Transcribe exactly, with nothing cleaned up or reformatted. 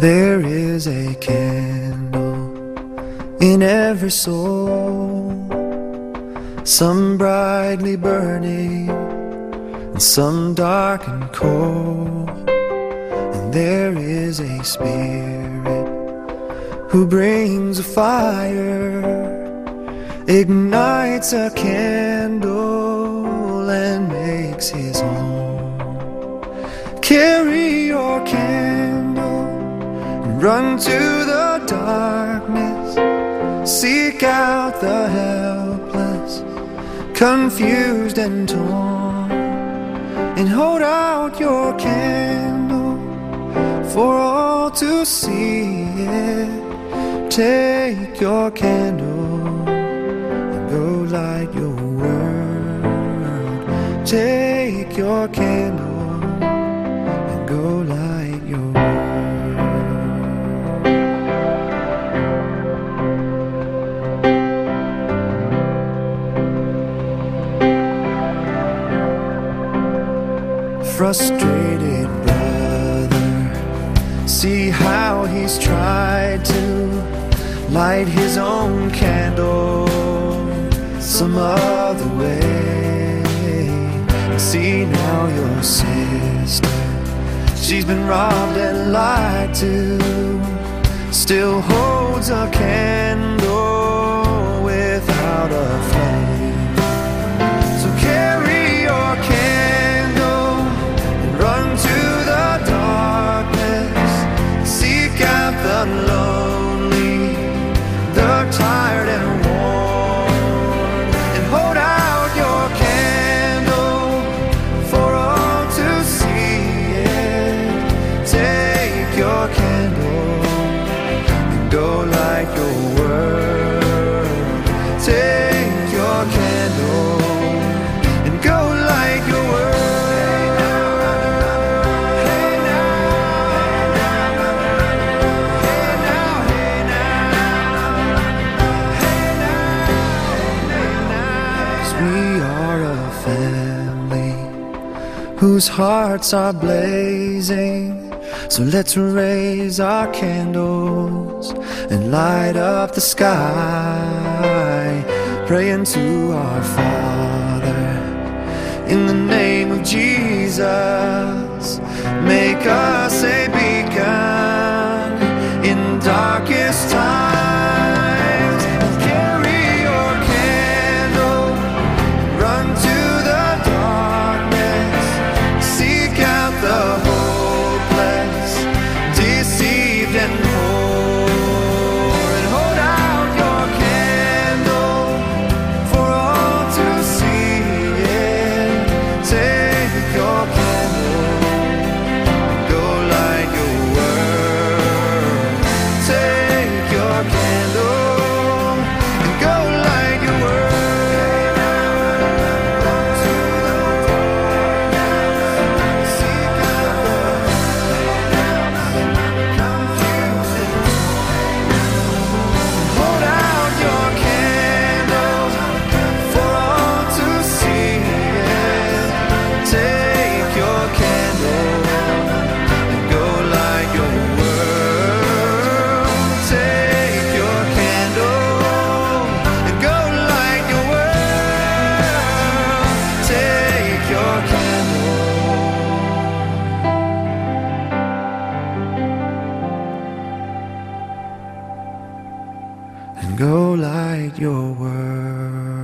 There is a candle in every soul, some brightly burning and some dark and cold. And there is a spirit who brings a fire, ignites a candle and makes his home. Carry your candle and run to the darkness, seek out the helpless, confused and torn, and hold out your candle for all to see it. Take your candle and go light your world. Take your candle and go light your world. Frustrated brother, see how he's tried to light his own candle some other way. And see now your sister, she's been robbed and lied to, still holds a candle without a flame. So carry your candle and run to the darkness, seek out the lonely, the tired and worn, and hold out your candle for all to see it. Take your candle and go light your world. Take your candle and go light your world. Whose hearts are blazing, so let's raise our candles and light up the sky, praying to our Father in the name of Jesus. Make us a beacon in darkest times. Carry your candle, run to the darkness, seek out the hopeless, deceived and poor, and hold out your candle for all to see it. Take your candle and go light your world. Take your candle and go light your world. Hold out your candle for all to see it. Take your candle and go light your world. Take your candle and go light your world. Take your candle and go light your world.